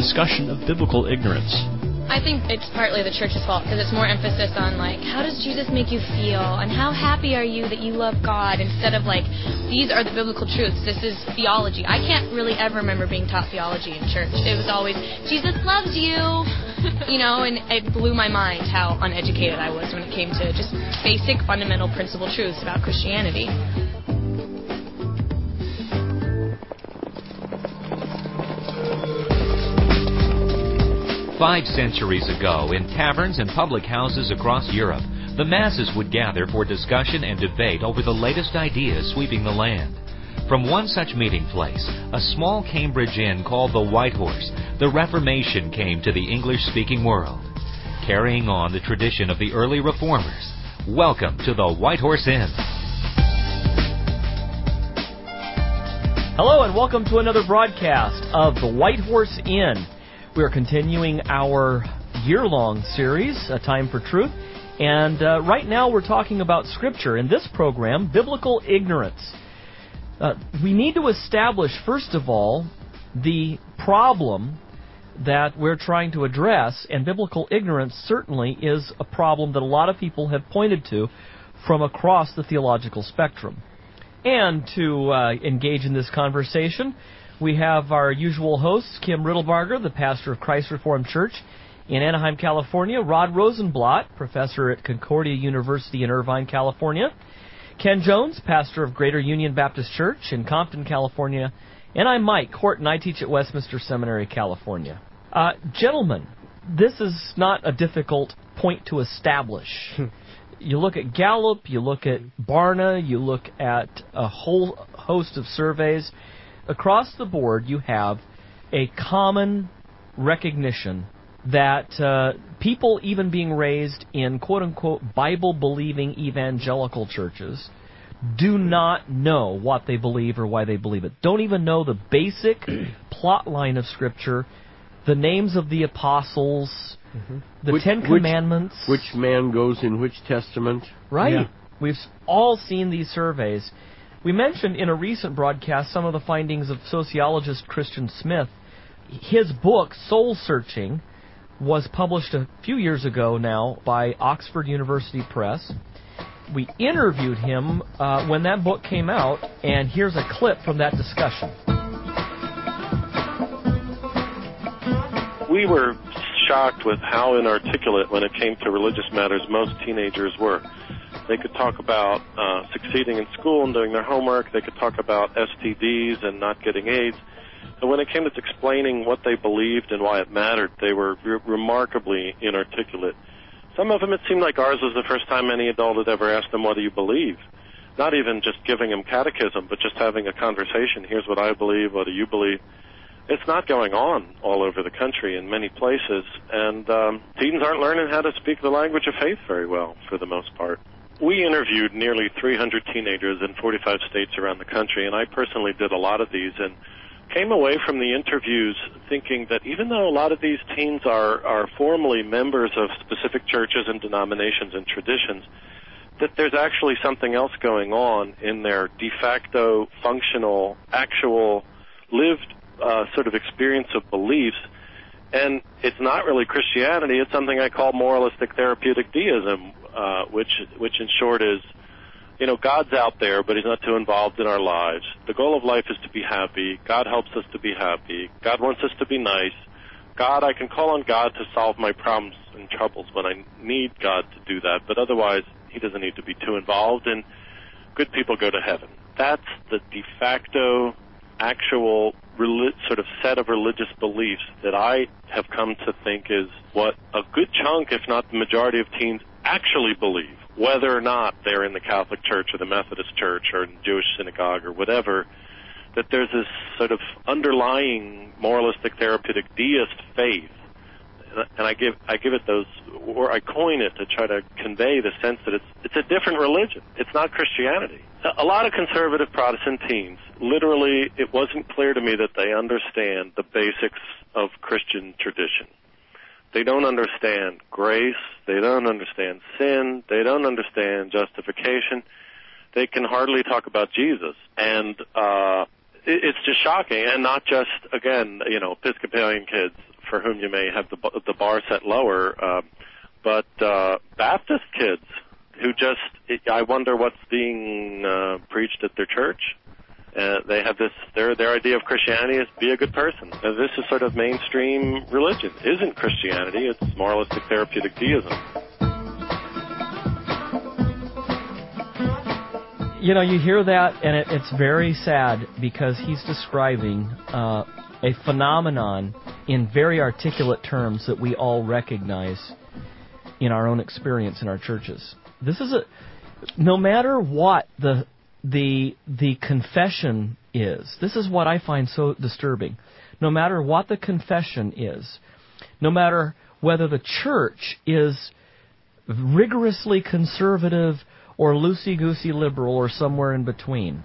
discussion of biblical ignorance. I think it's partly the church's fault because it's more emphasis on, like, how does Jesus make you feel? And how happy are you that you love God? Instead of, like, these are the biblical truths. This is theology. I can't really ever remember being taught theology in church. It was always, Jesus loves you, and it blew my mind how uneducated I was when it came to just basic fundamental principle truths about Christianity. 5 centuries ago, in taverns and public houses across Europe, the masses would gather for discussion and debate over the latest ideas sweeping the land. From one such meeting place, a small Cambridge inn called the White Horse, the Reformation came to the English-speaking world. Carrying on the tradition of the early reformers, welcome to the White Horse Inn. Hello and welcome to another broadcast of the White Horse Inn. We are continuing our year-long series, A Time for Truth, and right now we're talking about Scripture. In this program, biblical ignorance. We need to establish, first of all, the problem that we're trying to address, and biblical ignorance certainly is a problem that a lot of people have pointed to from across the theological spectrum. And to engage in this conversation, we have our usual hosts, Kim Riddlebarger, the pastor of Christ Reformed Church in Anaheim, California, Rod Rosenblatt, professor at Concordia University in Irvine, California, Ken Jones, pastor of Greater Union Baptist Church in Compton, California, and I'm Mike Horton. I teach at Westminster Seminary, California. Gentlemen, this is not a difficult point to establish. You look at Gallup, you look at Barna, you look at a whole host of surveys. Across the board, you have a common recognition that people even being raised in quote-unquote Bible-believing evangelical churches do not know what they believe or why they believe it. Don't even know the basic plot line of Scripture, the names of the apostles, the Ten Commandments. Which man goes in which testament. Right. Yeah. We've all seen these surveys. We mentioned in a recent broadcast some of the findings of sociologist Christian Smith. His book, Soul Searching, was published a few years ago now by Oxford University Press. We interviewed him when that book came out, and here's a clip from that discussion. We were shocked with how inarticulate when it came to religious matters most teenagers were. They could talk about succeeding in school and doing their homework. They could talk about STDs and not getting AIDS. And when it came to explaining what they believed and why it mattered, they were remarkably inarticulate. Some of them, it seemed like ours was the first time any adult had ever asked them, what do you believe? Not even just giving them catechism, but just having a conversation. Here's what I believe. What do you believe? It's not going on all over the country in many places. And teens aren't learning how to speak the language of faith very well, for the most part. We interviewed nearly 300 teenagers in 45 states around the country, and I personally did a lot of these, and came away from the interviews thinking that even though a lot of these teens are formally members of specific churches and denominations and traditions, that there's actually something else going on in their de facto, functional, actual, lived sort of experience of beliefs. And it's not really Christianity. It's something I call moralistic therapeutic deism, which in short is, God's out there, but He's not too involved in our lives. The goal of life is to be happy. God helps us to be happy. God wants us to be nice. I can call on God to solve my problems and troubles when I need God to do that, but otherwise He doesn't need to be too involved, and good people go to heaven. That's the de facto, actual sort of set of religious beliefs that I have come to think is what a good chunk, if not the majority of teens, actually believe, whether or not they're in the Catholic Church or the Methodist Church or in the Jewish synagogue or whatever, that there's this sort of underlying moralistic therapeutic deist faith. And I give it those, or I coin it to try to convey the sense that it's a different religion. It's not Christianity. A lot of conservative Protestant teens, literally, it wasn't clear to me that they understand the basics of Christian tradition. They don't understand grace. They don't understand sin. They don't understand justification. They can hardly talk about Jesus. And it's just shocking. And not just, again, Episcopalian kids, for whom you may have the bar set lower. But Baptist kids who I wonder what's being preached at their church. They have their idea of Christianity is be a good person. Now, this is sort of mainstream religion. It isn't Christianity. It's moralistic therapeutic deism. You know, you hear that, and it's very sad because he's describing a phenomenon in very articulate terms that we all recognize in our own experience in our churches. This is no matter what the confession is. This is what I find so disturbing. No matter what the confession is, no matter whether the church is rigorously conservative or loosey-goosey liberal or somewhere in between,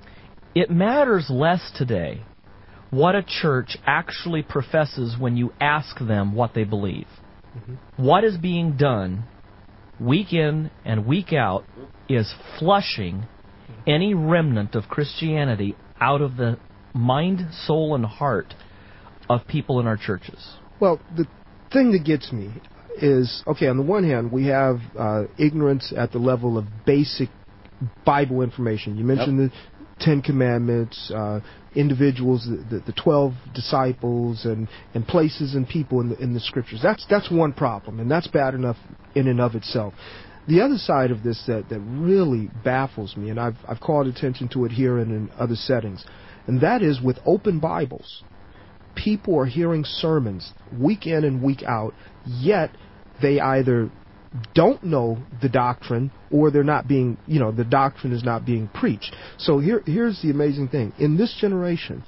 it matters less today what a church actually professes when you ask them what they believe. Mm-hmm. What is being done week in and week out is flushing any remnant of Christianity out of the mind, soul, and heart of people in our churches. Well, the thing that gets me is, okay, on the one hand, we have ignorance at the level of basic Bible information. You mentioned the Ten Commandments, individuals, the 12 disciples, and places and people in the Scriptures. That's one problem, and that's bad enough in and of itself. The other side of this that really baffles me, and I've called attention to it here and in other settings, and that is with open Bibles. People are hearing sermons week in and week out, yet they either don't know the doctrine or they're not being, the doctrine is not being preached. So here's the amazing thing. In this generation,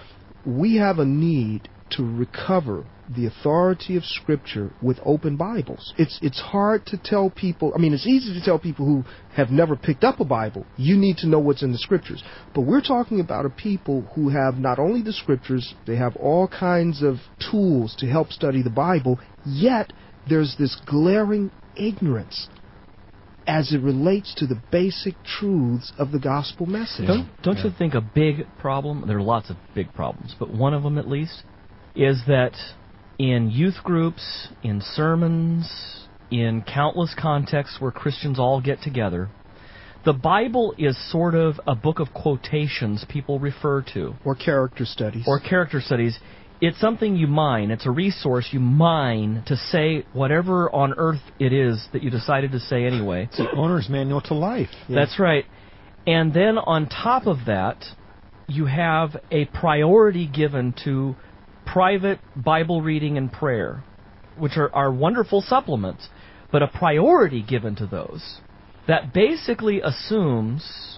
we have a need to recover the authority of Scripture with open Bibles. It's hard to tell people, it's easy to tell people who have never picked up a Bible, you need to know what's in the Scriptures. But we're talking about a people who have not only the Scriptures, they have all kinds of tools to help study the Bible, yet there's this glaring ignorance as it relates to the basic truths of the gospel message. Don't you think a big problem, there are lots of big problems, but one of them at least, is that in youth groups, in sermons, in countless contexts where Christians all get together, the Bible is sort of a book of quotations people refer to. Or character studies. It's something you mine. It's a resource you mine to say whatever on earth it is that you decided to say anyway. It's the owner's manual to life. Yeah. That's right. And then on top of that, you have a priority given to private Bible reading and prayer, which are wonderful supplements, but a priority given to those that basically assumes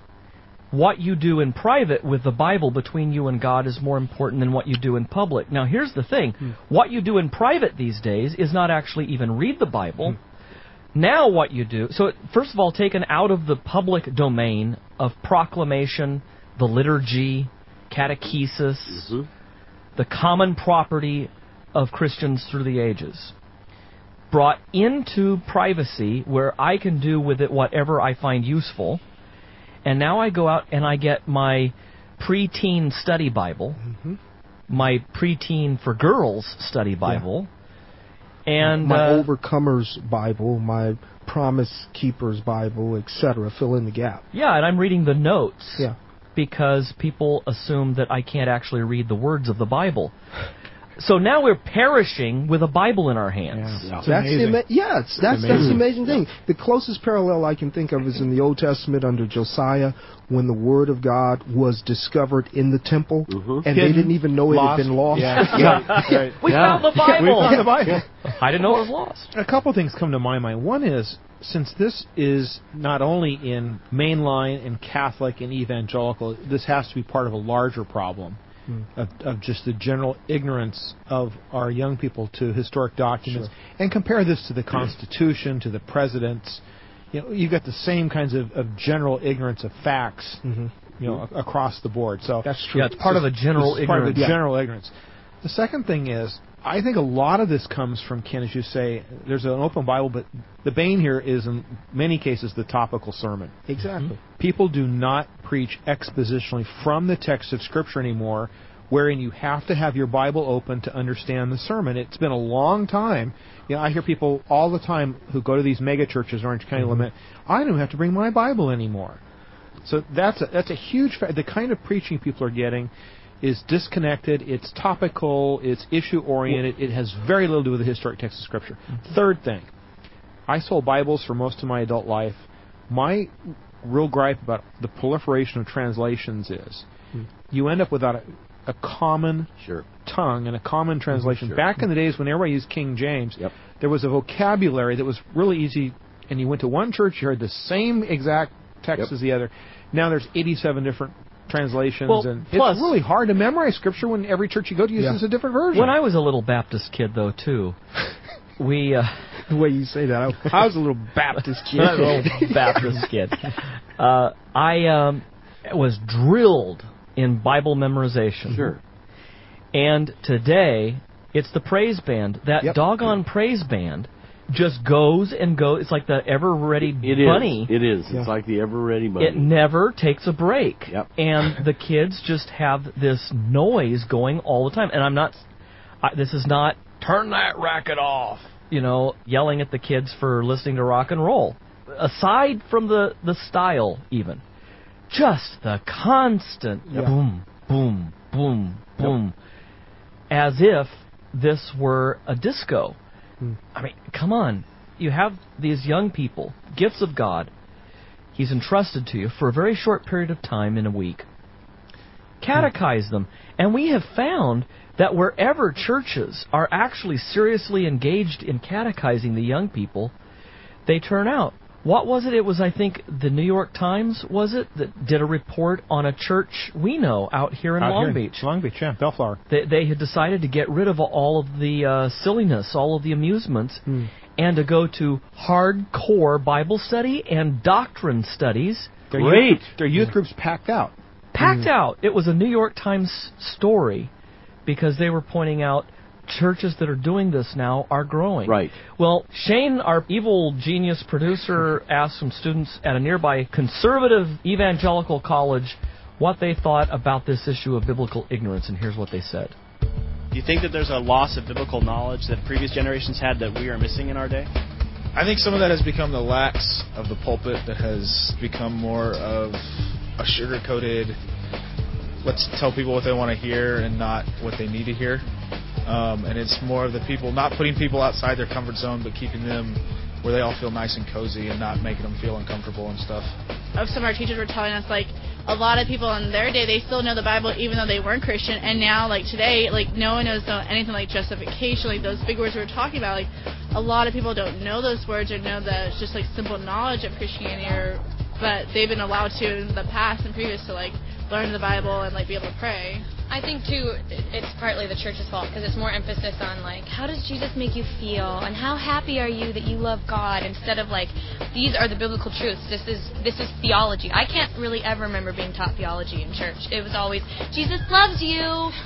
what you do in private with the Bible between you and God is more important than what you do in public. Now, here's the thing. What you do in private these days is not actually even read the Bible. Now what you do... So, first of all, taken out of the public domain of proclamation, the liturgy, catechesis, the common property of Christians through the ages, brought into privacy where I can do with it whatever I find useful. And now I go out and I get my preteen study Bible, my preteen for girls study Bible, and my Overcomers Bible, my Promise Keepers Bible, etc. Fill in the gap. Yeah, and I'm reading the notes because people assume that I can't actually read the words of the Bible. So now we're perishing with a Bible in our hands. Yeah. That's the amazing thing. The closest parallel I can think of is in the Old Testament under Josiah, when the Word of God was discovered in the temple, and they didn't even know it had been lost. We found the Bible. I didn't know it was lost. A couple things come to my mind. One is, since this is not only in mainline and Catholic and evangelical, this has to be part of a larger problem. Of just the general ignorance of our young people to historic documents, and compare this to the Constitution, to the presidents. You've got the same kinds of general ignorance of facts, across the board. So that's true. Yeah, it's part of a general ignorance. Part of a general ignorance. The second thing is, I think a lot of this comes from, Ken, as you say, there's an open Bible, but the bane here is, in many cases, the topical sermon. Exactly. People do not preach expositionally from the text of Scripture anymore. wherein you have to have your Bible open to understand the sermon. It's been a long time. I hear people all the time who go to these mega churches, Orange County, lament, I don't have to bring my Bible anymore. So that's a huge fact. The kind of preaching people are getting is disconnected, it's topical, it's issue-oriented, it has very little to do with the historic text of Scripture. Third thing, I sold Bibles for most of my adult life. My real gripe about the proliferation of translations is you end up without a common tongue and a common translation. Back in the days when everybody used King James, there was a vocabulary that was really easy, and you went to one church, you heard the same exact text as the other. Now there's 87 different translations, and it's really hard to memorize Scripture when every church you go to uses a different version. When I was a little Baptist kid, though, too, we... the way you say that, I was a little Baptist kid. A little Baptist kid. I was drilled in Bible memorization. Sure. And today, it's the praise band. That doggone praise band just goes and goes. It's like the ever-ready bunny. It is. It's like the ever-ready bunny. It never takes a break. Yep. And the kids just have this noise going all the time. And this is not, turn that racket off, yelling at the kids for listening to rock and roll. Aside from the style, even. Just the constant boom, boom, boom, boom. As if this were a disco. I mean, come on. You have these young people, gifts of God. He's entrusted to you for a very short period of time in a week. Catechize them. And we have found that wherever churches are actually seriously engaged in catechizing the young people, they turn out. What was it? It was, I think, the New York Times, was it, that did a report on a church we know out here in Long Beach. Long Beach, yeah, Bellflower. They had decided to get rid of all of the silliness, all of the amusements, and to go to hardcore Bible study and doctrine studies. Their youth groups packed out. Packed out. It was a New York Times story because they were pointing out churches that are doing this now are growing. Right. Well, Shane, our evil genius producer, asked some students at a nearby conservative evangelical college what they thought about this issue of biblical ignorance, and here's what they said. Do you think that there's a loss of biblical knowledge that previous generations had that we are missing in our day? I think some of that has become the lax of the pulpit that has become more of a sugar-coated, let's tell people what they want to hear and not what they need to hear. And it's more of the people, not putting people outside their comfort zone, but keeping them where they all feel nice and cozy and not making them feel uncomfortable and stuff. Some of our teachers were telling us, a lot of people in their day, they still know the Bible even though they weren't Christian, and now, today, no one knows anything like justification, those big words we were talking about. A lot of people don't know those words or know the just simple knowledge of Christianity, but they've been allowed to in the past and previous to learn the Bible and be able to pray. I think, too, it's partly the church's fault because it's more emphasis on, how does Jesus make you feel? And how happy are you that you love God? Instead of, these are the biblical truths. This is theology. I can't really ever remember being taught theology in church. It was always, Jesus loves you,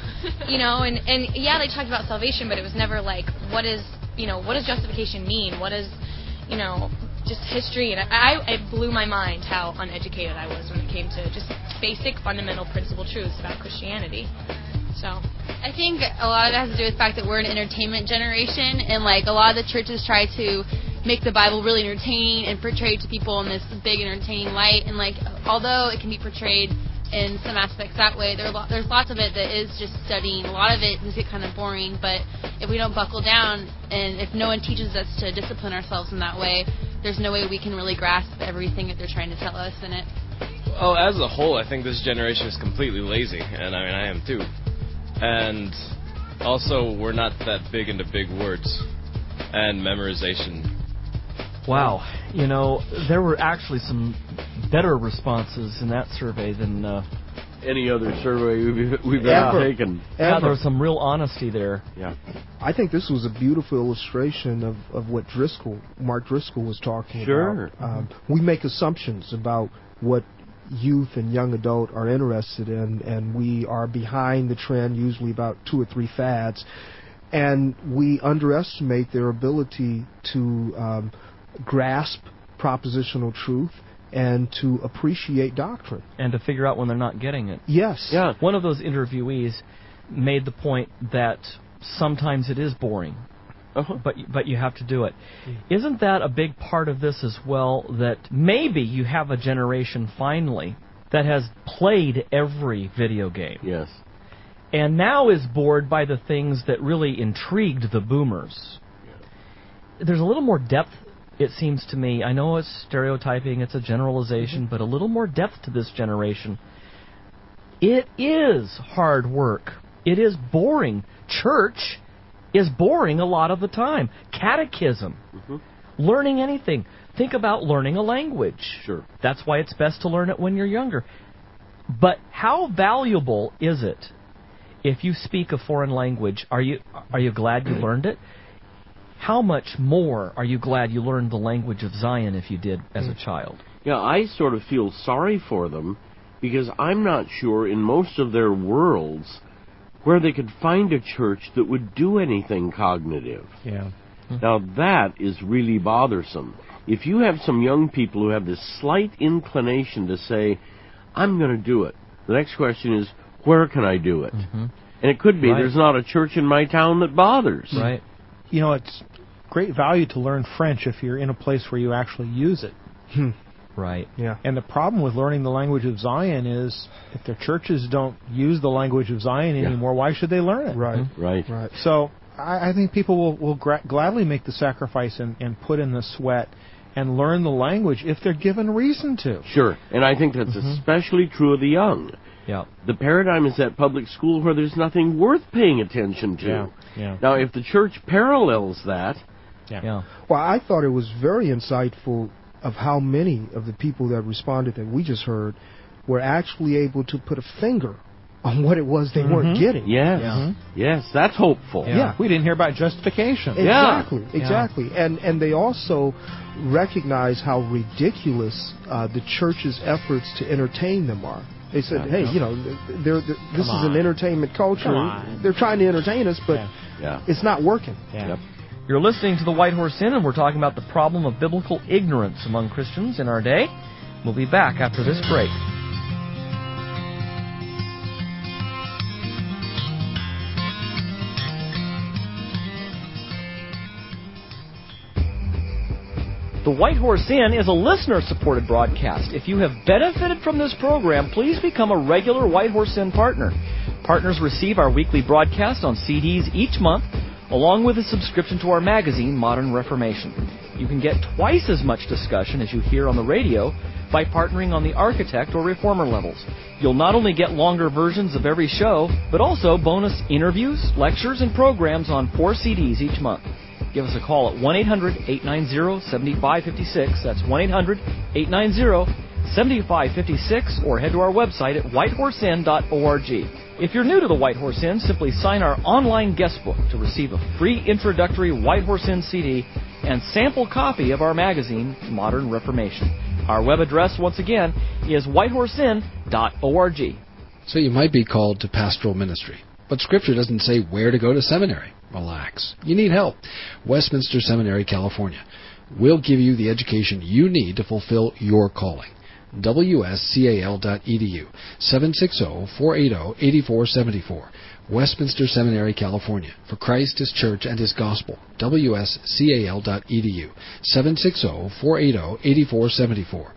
and yeah, they talked about salvation, but it was never what does justification mean? What is, just history. And it blew my mind how uneducated I was when it came to just basic fundamental principle truths about Christianity. So I think a lot of it has to do with the fact that we're an entertainment generation, and a lot of the churches try to make the Bible really entertaining and portray it to people in this big entertaining light, and although it can be portrayed in some aspects that way, there's lots of it that is just studying. A lot of it can get kind of boring, but if we don't buckle down and if no one teaches us to discipline ourselves in that way, there's no way we can really grasp everything that they're trying to tell us in it. Oh, as a whole, I think this generation is completely lazy, and I am too. And also, we're not that big into big words and memorization. Wow. There were actually some better responses in that survey than any other survey we've ever taken. Yeah, there was some real honesty there. Yeah. I think this was a beautiful illustration of what Mark Driscoll was talking about. We make assumptions about what youth and young adult are interested in, and we are behind the trend, usually about 2 or 3 fads, and we underestimate their ability to grasp propositional truth and to appreciate doctrine. And to figure out when they're not getting it. Yes. Yeah. One of those interviewees made the point that sometimes it is boring, but you have to do it. Isn't that a big part of this as well, that maybe you have a generation finally that has played every video game? Yes. And now is bored by the things that really intrigued the boomers. There's a little more depth, it seems to me. I know it's stereotyping, it's a generalization, but a little more depth to this generation. It is hard work. It is boring. Church is boring a lot of the time. Catechism. Learning anything. Think about learning a language. Sure. That's why it's best to learn it when you're younger. But how valuable is it if you speak a foreign language? Are you glad you learned it? How much more are you glad you learned the language of Zion if you did as a child? Yeah, I sort of feel sorry for them, because I'm not sure in most of their worlds where they could find a church that would do anything cognitive. Yeah. Now that is really bothersome. If you have some young people who have this slight inclination to say, I'm going to do it, the next question is, where can I do it? And it could be there's not a church in my town that bothers. Right. You know, it's great value to learn French if you're in a place where you actually use it. Right. Yeah. And the problem with learning the language of Zion is if their churches don't use the language of Zion anymore, why should they learn it? Right. So I think people will gladly make the sacrifice and put in the sweat and learn the language if they're given reason to. Sure. And I think that's especially true of the young. Yeah. The paradigm is that public school where there's nothing worth paying attention to. Yeah. Now, if the church parallels that... Well, I thought it was very insightful of how many of the people that responded that we just heard were actually able to put a finger on what it was they weren't getting. Yes, that's hopeful. Yeah. We didn't hear about justification. Exactly. And they also recognize how ridiculous the church's efforts to entertain them are. They said, hey, you know, this is an entertainment culture. They're trying to entertain us, but it's not working. You're listening to The White Horse Inn, and we're talking about the problem of biblical ignorance among Christians in our day. We'll be back after this break. The White Horse Inn is a listener-supported broadcast. If you have benefited from this program, please become a regular White Horse Inn partner. Partners receive our weekly broadcast on CDs each month, along with a subscription to our magazine, Modern Reformation. You can get twice as much discussion as you hear on the radio by partnering on the architect or reformer levels. You'll not only get longer versions of every show, but also bonus interviews, lectures, and programs on 4 CDs each month. Give us a call at 1-800-890-7556. That's 1-800-890-7556, or head to our website at whitehorseinn.org. If you're new to the White Horse Inn, simply sign our online guest book to receive a free introductory White Horse Inn CD and sample copy of our magazine, Modern Reformation. Our web address, once again, is whitehorseinn.org. So you might be called to pastoral ministry, but Scripture doesn't say where to go to seminary. Relax. You need help. Westminster Seminary, California. We'll give you the education you need to fulfill your calling. WSCAL.edu, 760-480-8474. Westminster Seminary, California. For Christ, His Church, and His Gospel. WSCAL.edu, 760-480-8474.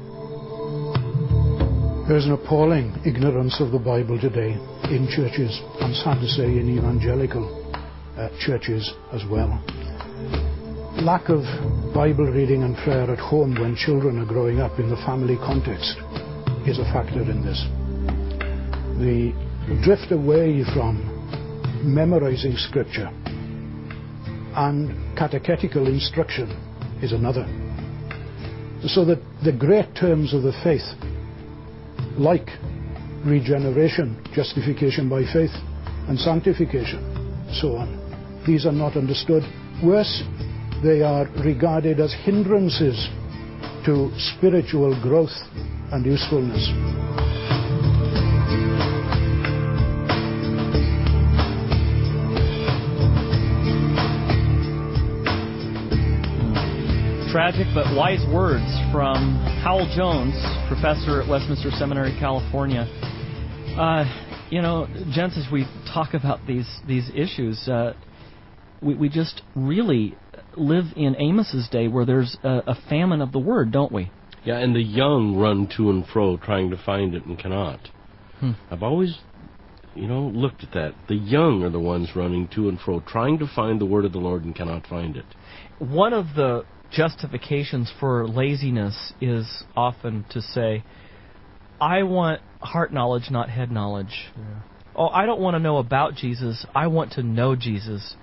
There's an appalling ignorance of the Bible today in churches, I'm sad to say in evangelical churches as well. Lack of Bible reading and prayer at home when children are growing up in the family context is a factor in this. The drift away from memorizing Scripture and catechetical instruction is another. So that the great terms of the faith, like regeneration, justification by faith, and sanctification, so on, these are not understood. Worse, they are regarded as hindrances to spiritual growth and usefulness. Tragic but wise words from Howell Jones, professor at Westminster Seminary, California. gents, as we talk about these issues, we just really live in Amos's day where there's a famine of the word, don't we? Yeah, and the young run to and fro trying to find it and cannot. I've always, looked at that. The young are the ones running to and fro trying to find the word of the Lord and cannot find it. One of the justifications for laziness is often to say, I want heart knowledge, not head knowledge. Yeah. Oh, I don't want to know about Jesus. I want to know Jesus.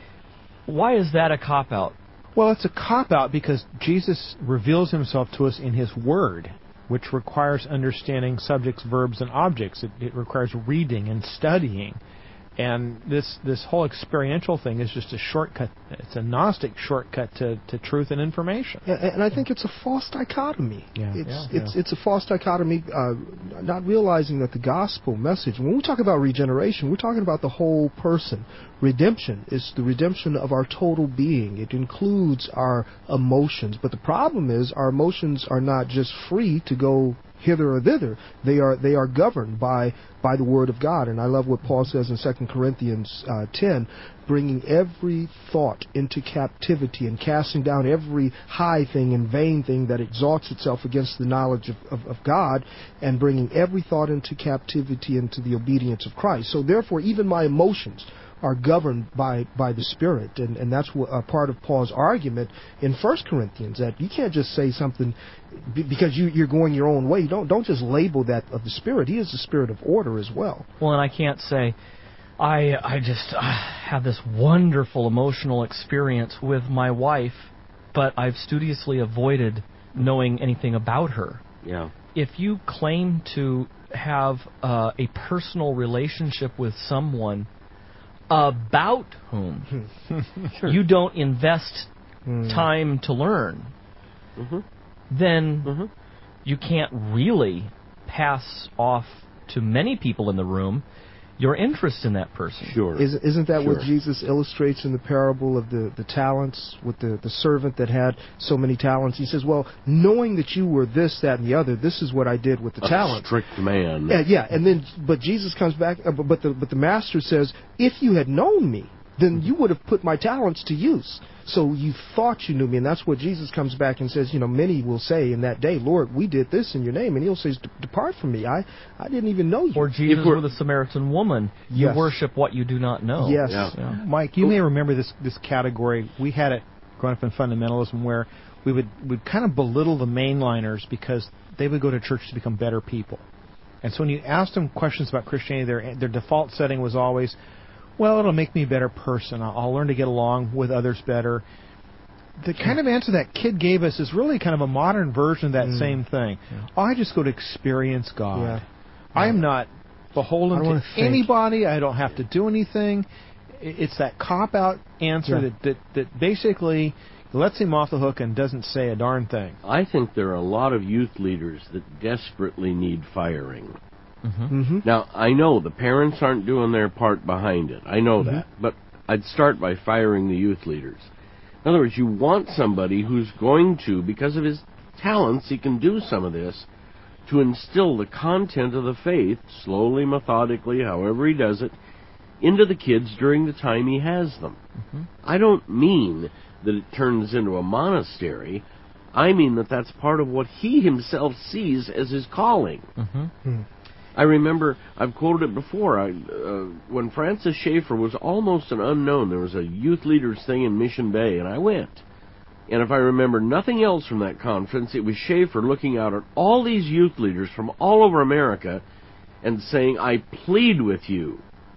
Why is that a cop-out? Well, it's a cop-out because Jesus reveals himself to us in his word, which requires understanding subjects, verbs, and objects. It requires reading and studying. And this whole experiential thing is just a shortcut. It's a Gnostic shortcut to truth and information. Yeah, and I think it's a false dichotomy. Yeah. It's a false dichotomy, not realizing that the gospel message, when we talk about regeneration, we're talking about the whole person. Redemption is the redemption of our total being. It includes our emotions. But the problem is our emotions are not just free to go hither or thither. They are governed by the Word of God. And I love what Paul says in 2 Corinthians 10, bringing every thought into captivity and casting down every high thing and vain thing that exalts itself against the knowledge of God, and bringing every thought into captivity into the obedience of Christ. So therefore, even my emotions are governed by the Spirit, and that's a part of Paul's argument in 1 Corinthians, that you can't just say something because you're going your own way. Don't just label that of the Spirit. He is the Spirit of order as well. Well, and I can't say I just have this wonderful emotional experience with my wife, but I've studiously avoided knowing anything about her. Yeah. If you claim to have a personal relationship with someone about whom you don't invest time to learn, then you can't really pass off to many people in the room your interest in that person. Sure. Isn't that what Jesus illustrates in the parable of the talents with the servant that had so many talents? He says, well, knowing that you were this, that, and the other, this is what I did with the talent. Strict man. Yeah, and then, but Jesus comes back, but the master says, if you had known me, then you would have put my talents to use. So you thought you knew me, and that's what Jesus comes back and says, many will say in that day, Lord, we did this in your name, and he'll say, depart from me, I didn't even know you. Or Jesus with a Samaritan woman, you worship what you do not know. Yes. Yeah. Mike, you may remember this category. We had it growing up in fundamentalism where we'd kind of belittle the mainliners because they would go to church to become better people. And so when you asked them questions about Christianity, their default setting was always, well, it'll make me a better person. I'll learn to get along with others better. The kind of answer that kid gave us is really kind of a modern version of that same thing. Yeah. I just go to experience God. Yeah. I am not beholden to anybody. I don't have to do anything. It's that cop-out answer that basically lets him off the hook and doesn't say a darn thing. I think there are a lot of youth leaders that desperately need firing. Now, I know the parents aren't doing their part behind it. I know that. But I'd start by firing the youth leaders. In other words, you want somebody who's going to, because of his talents, he can do some of this, to instill the content of the faith, slowly, methodically, however he does it, into the kids during the time he has them. I don't mean that it turns into a monastery. I mean that that's part of what he himself sees as his calling. I remember, I've quoted it before, when Francis Schaeffer was almost an unknown, there was a youth leaders thing in Mission Bay, and I went. And if I remember nothing else from that conference, it was Schaeffer looking out at all these youth leaders from all over America and saying, I plead with you,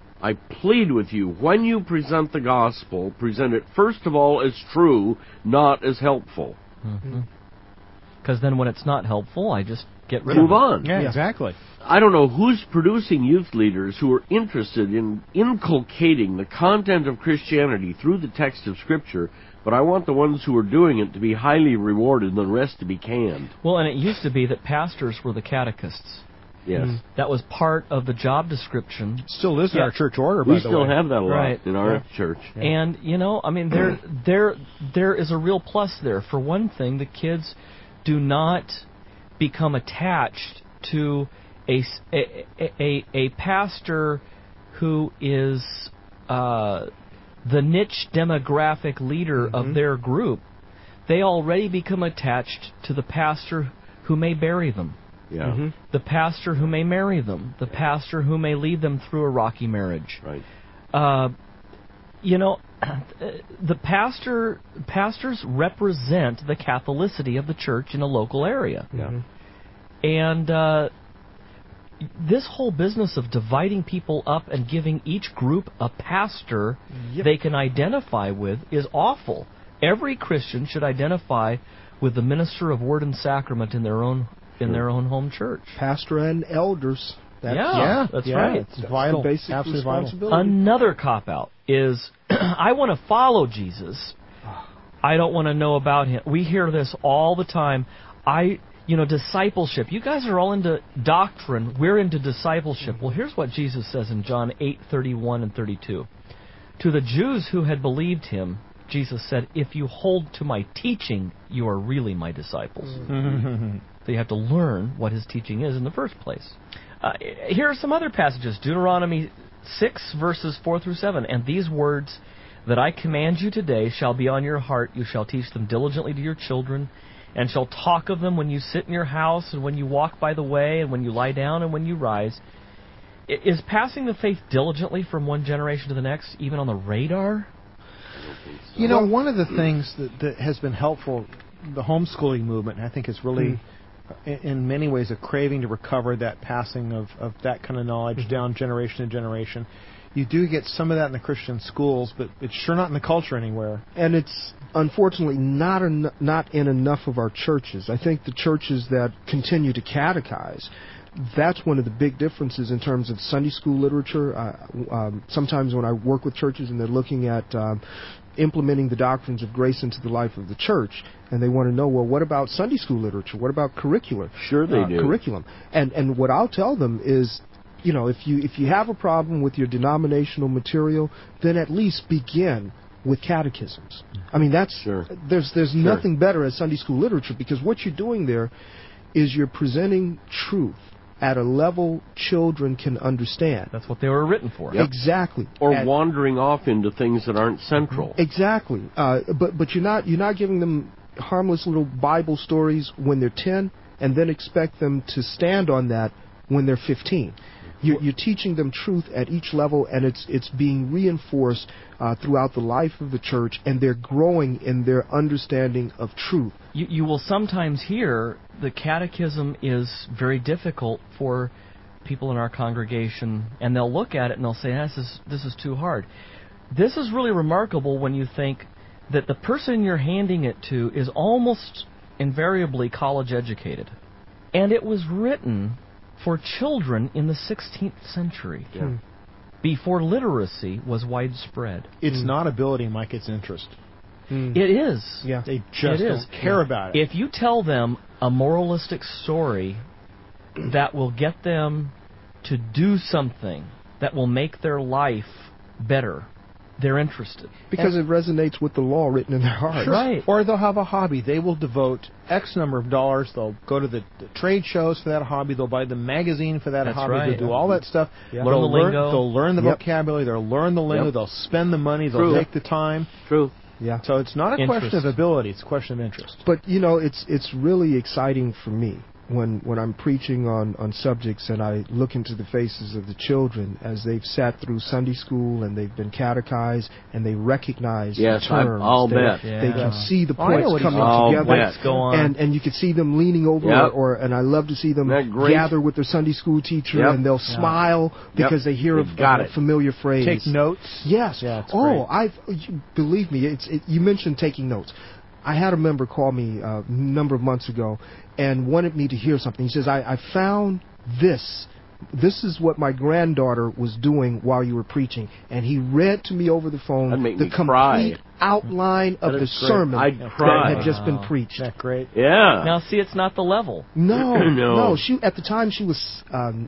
when you present the gospel, present it first of all as true, not as helpful. Because then when it's not helpful, I just get rid of it. Move on. Yeah, exactly. I don't know who's producing youth leaders who are interested in inculcating the content of Christianity through the text of Scripture, but I want the ones who are doing it to be highly rewarded and the rest to be canned. Well, and it used to be that pastors were the catechists. Yes. That was part of the job description. Still is in our church order, by the way. We still have that a lot in our church. Yeah. And, I mean, there is a real plus there. For one thing, the kids do not become attached to a pastor who is the niche demographic leader of their group, they already become attached to the pastor who may bury them. Yeah. The pastor who may marry them. The pastor who may lead them through a rocky marriage. Right. The pastors represent the Catholicity of the church in a local area. Yeah. And this whole business of dividing people up and giving each group a pastor they can identify with is awful. Every Christian should identify with the minister of word and sacrament in their own home church. Pastor and elders. That's right. It's vital. Basic Absolutely responsibility. vital. Another cop-out is, I want to follow Jesus. I don't want to know about him. We hear this all the time. Discipleship. You guys are all into doctrine. We're into discipleship. Well, here's what Jesus says in John 8:31 and 32. To the Jews who had believed him, Jesus said, if you hold to my teaching, you are really my disciples. So you have to learn what his teaching is in the first place. Here are some other passages. Deuteronomy 6, verses 4 through 7. And these words that I command you today shall be on your heart. You shall teach them diligently to your children, and shall talk of them when you sit in your house, and when you walk by the way, and when you lie down, and when you rise. Is passing the faith diligently from one generation to the next even on the radar? One of the things that has been helpful, the homeschooling movement, I think is really, in many ways, a craving to recover that passing of that kind of knowledge down generation to generation. You do get some of that in the Christian schools, but it's sure not in the culture anywhere. And it's unfortunately not in enough of our churches. I think the churches that continue to catechize, that's one of the big differences in terms of Sunday school literature. Sometimes when I work with churches and they're looking at implementing the doctrines of grace into the life of the church, and they want to know, well, what about Sunday school literature? What about curriculum? Sure they do. Curriculum. And what I'll tell them is, if you have a problem with your denominational material, then at least begin with catechisms. I mean, there's nothing better as Sunday school literature, because what you're doing there is you're presenting truth at a level children can understand. That's what they were written for. Yep. Exactly. Or wandering off into things that aren't central. Exactly. But you're not giving them harmless little Bible stories when they're 10 and then expect them to stand on that when they're 15. You're teaching them truth at each level, and it's being reinforced throughout the life of the church, and they're growing in their understanding of truth. You will sometimes hear the catechism is very difficult for people in our congregation, and they'll look at it and they'll say, this is too hard. This is really remarkable when you think that the person you're handing it to is almost invariably college educated. And it was written for children in the 16th century, before literacy was widespread. It's not ability, Mike, it's interest. It is. Yeah. They just don't care about it. If you tell them a moralistic story that will get them to do something that will make their life better, they're interested. Because it resonates with the law written in their hearts. Sure. Right. Or they'll have a hobby. They will devote X number of dollars. They'll go to the trade shows for that hobby. They'll buy the magazine for that hobby. Right. They'll do all that stuff. Yeah. Learn the lingo. They'll learn the vocabulary. They'll learn the lingo. They'll spend the money. They'll take the time. True. Yeah. So it's not a question of ability. It's a question of interest. But, it's really exciting for me when I'm preaching on subjects and I look into the faces of the children as they've sat through Sunday school and they've been catechized and they recognize the terms. I'll bet. They can see the points coming together. Go on. And you can see them leaning over and I love to see them gather with their Sunday school teacher and they'll smile because they hear a familiar phrase. Take notes. Yes. Yeah, believe me, you mentioned taking notes. I had a member call me a number of months ago and wanted me to hear something. He says, I found this. This is what my granddaughter was doing while you were preaching. And he read to me over the phone the complete outline of the sermon that had just been preached. Isn't that great? Yeah. Now, see, it's not the level. No. At the time, she was 8 or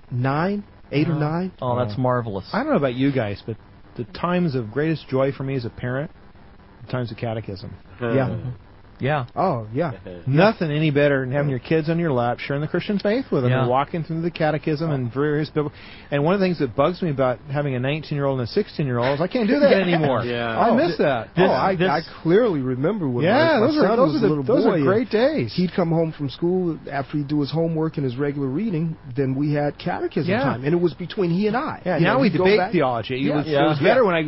9. Oh, that's marvelous. I don't know about you guys, but the times of greatest joy for me as a parent, the times of catechism. Yeah. Oh, yeah. Nothing any better than having your kids on your lap, sharing the Christian faith with them, and walking through the catechism and various biblical. And one of the things that bugs me about having a 19-year-old and a 16-year-old is I can't do that anymore. I miss that. I clearly remember when my son was a little boy. Those are great days. He'd come home from school after he'd do his homework and his regular reading. Then we had catechism time, and it was between he and I. Yeah, now we debate theology. It was better when I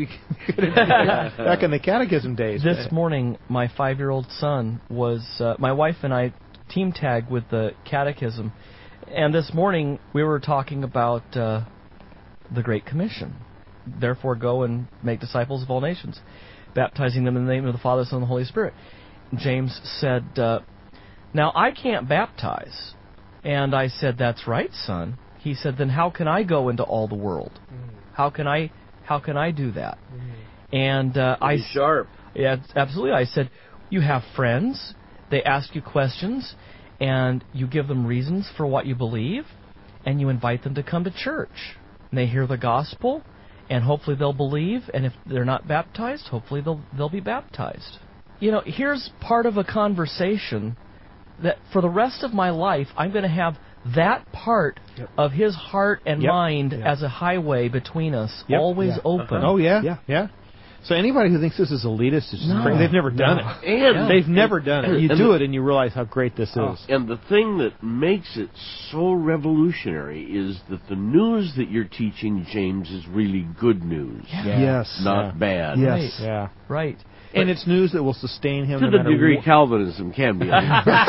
back in the catechism days. This morning, my 5-year-old son was my wife and I team tagged with the catechism, and this morning we were talking about the Great Commission. Therefore, go and make disciples of all nations, baptizing them in the name of the Father, Son, and the Holy Spirit. James said, "Now I can't baptize," and I said, "That's right, son." He said, "Then how can I go into all the world? How can I do that?" And I sharp. Yeah, absolutely. I said, you have friends, they ask you questions, and you give them reasons for what you believe, and you invite them to come to church. And they hear the gospel, and hopefully they'll believe, and if they're not baptized, hopefully they'll be baptized. You know, here's part of a conversation that for the rest of my life, I'm going to have that part of his heart and mind as a highway between us, always open. Oh, yeah. So anybody who thinks this is elitist is just crazy. They've never done it. And they've never done it. You do it and you realize how great this is. And the thing that makes it so revolutionary is that the news that you're teaching, James, is really good news. Yes. Not bad. Yes. Yeah. Right. And it's news that will sustain him to no the degree Calvinism can be.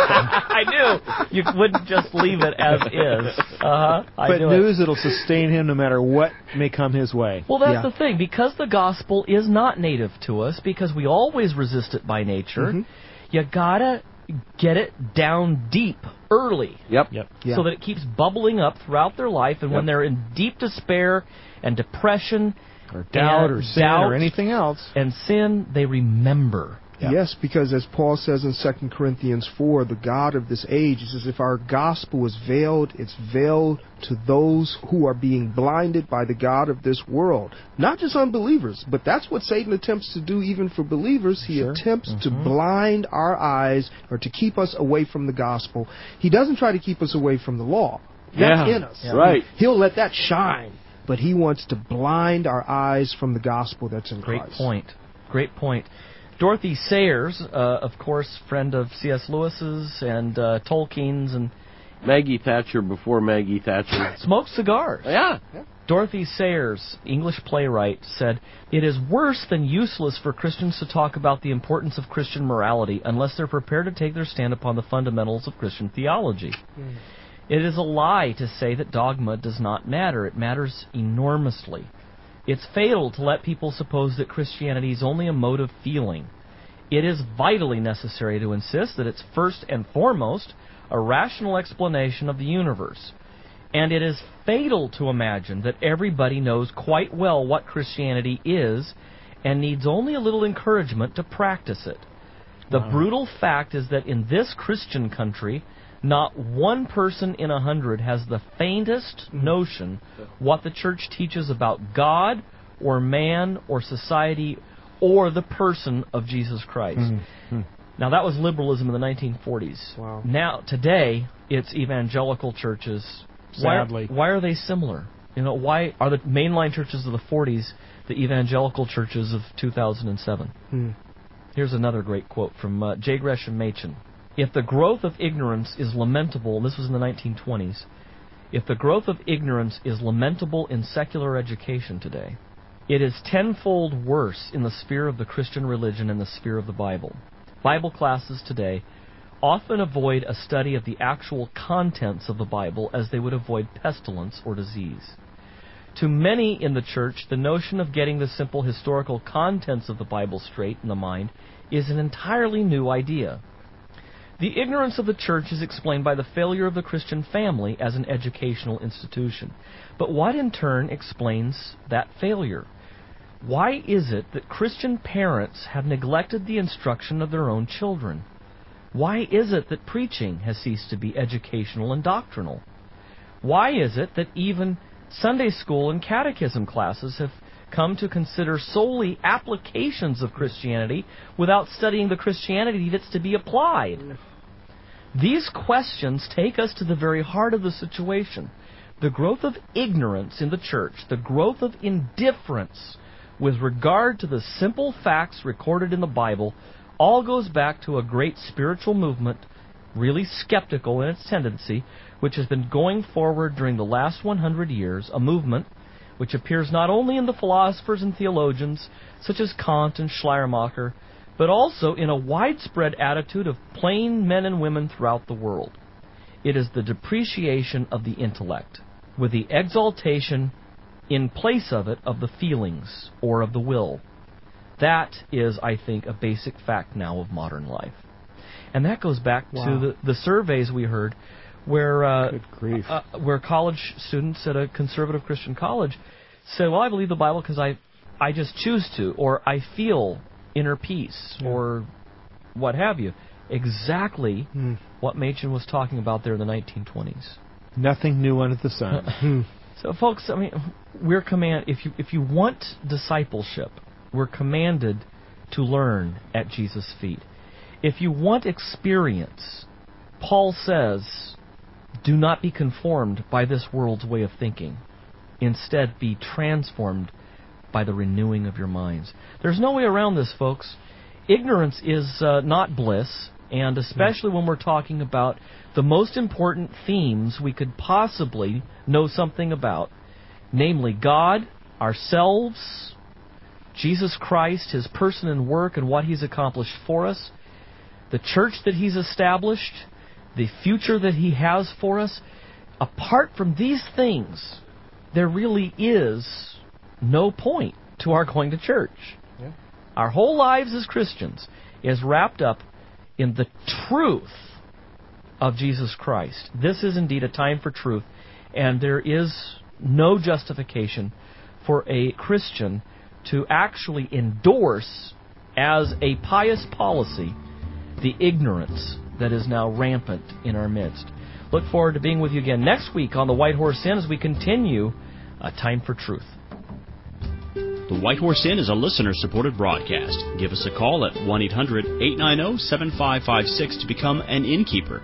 I knew. You wouldn't just leave it as is. But news that'll sustain him no matter what may come his way. Well, that's the thing. Because the gospel is not native to us, because we always resist it by nature, you gotta get it down deep early. So that it keeps bubbling up throughout their life, and when they're in deep despair and depression, or doubt, or sin, or anything else, and sin, they remember. Yes, because as Paul says in 2 Corinthians 4, the God of this age, he says, if our gospel is veiled, it's veiled to those who are being blinded by the God of this world. Not just unbelievers, but that's what Satan attempts to do even for believers. He attempts to blind our eyes or to keep us away from the gospel. He doesn't try to keep us away from the law. That's in us. Right. He'll let that shine. But he wants to blind our eyes from the gospel that's in Christ. Great point. Dorothy Sayers, of course, friend of C.S. Lewis's and Tolkien's, and Maggie Thatcher before Maggie Thatcher. Smoked cigars. Yeah. Dorothy Sayers, English playwright, said, "It is worse than useless for Christians to talk about the importance of Christian morality unless they're prepared to take their stand upon the fundamentals of Christian theology. It is a lie to say that dogma does not matter. It matters enormously. It's fatal to let people suppose that Christianity is only a mode of feeling. It is vitally necessary to insist that it's first and foremost a rational explanation of the universe. And it is fatal to imagine that everybody knows quite well what Christianity is and needs only a little encouragement to practice it. The brutal fact is that in this Christian country, not one person in 100 has the faintest notion what the church teaches about God or man or society or the person of Jesus Christ." Now, that was liberalism in the 1940s. Wow. Now, today, it's evangelical churches. Sadly. Why are they similar? You know, why are the mainline churches of the 40s the evangelical churches of 2007? Here's another great quote from J. Gresham Machen. "If the growth of ignorance is lamentable," this was in the 1920s, "if the growth of ignorance is lamentable in secular education today, it is tenfold worse in the sphere of the Christian religion and the sphere of the Bible. Bible classes today often avoid a study of the actual contents of the Bible as they would avoid pestilence or disease. To many in the church, the notion of getting the simple historical contents of the Bible straight in the mind is an entirely new idea. The ignorance of the church is explained by the failure of the Christian family as an educational institution. But what in turn explains that failure? Why is it that Christian parents have neglected the instruction of their own children? Why is it that preaching has ceased to be educational and doctrinal? Why is it that even Sunday school and catechism classes have come to consider solely applications of Christianity without studying the Christianity that's to be applied. These questions take us to the very heart of the situation. The growth of ignorance in the church, the growth of indifference with regard to the simple facts recorded in the Bible, all goes back to a great spiritual movement, really skeptical in its tendency, which has been going forward during the last 100 years, a movement which appears not only in the philosophers and theologians such as Kant and Schleiermacher, but also in a widespread attitude of plain men and women throughout the world. It is the depreciation of the intellect, with the exaltation in place of it of the feelings or of the will. That is, I think, a basic fact now of modern life. And that goes back to the surveys we heard where college students at a conservative Christian college say, well, I believe the Bible because I just choose to, or I feel inner peace, or what have you. Exactly what Machen was talking about there in the 1920s. Nothing new under the sun. So, folks, I mean, we're if you want discipleship, we're commanded to learn at Jesus' feet. If you want experience, Paul says, do not be conformed by this world's way of thinking. Instead, be transformed by the renewing of your minds. There's no way around this, folks. Ignorance is not bliss, and especially when we're talking about the most important themes we could possibly know something about, namely God, ourselves, Jesus Christ, His person and work, and what He's accomplished for us, the church that He's established, the future that He has for us. Apart from these things, there really is no point to our going to church. Yeah. Our whole lives as Christians is wrapped up in the truth of Jesus Christ. This is indeed a time for truth, and there is no justification for a Christian to actually endorse as a pious policy the ignorance that is now rampant in our midst. Look forward to being with you again next week on the White Horse Inn as we continue A Time for Truth. The White Horse Inn is a listener-supported broadcast. Give us a call at 1-800-890-7556 to become an innkeeper.